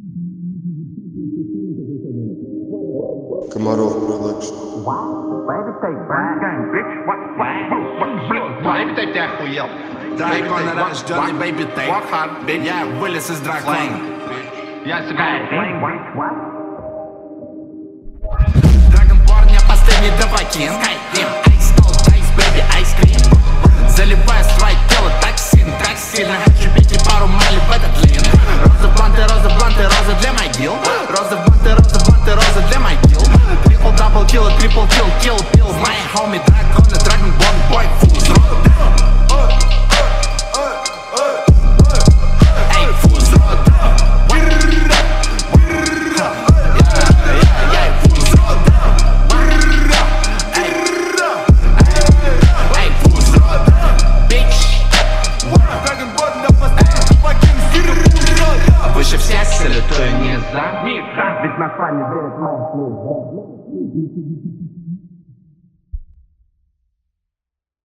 Комаров Production. Baby tape, ты охуел. Дракон наш Johnny Baby Tape. Я вылез из дракона. Я сыграю. Драгон парня последний давакин. Skyrim, ice no ice, baby, ice cream. Заливаю свое тело так сильно. Хочу бить и пару миль в этот лин. Розы, бланты, розы для могил. Розы, бланты, розы для могил. Трипл килл. Мои хоми драконы, драгонборн бой, фул взрода. Эй, фул взрода. Я фул взрода. Эй, фул взрода. Бич. Драгонборн на последний покин взрода. Выше всех салютую не за. Ведь на фане верит моя слеза.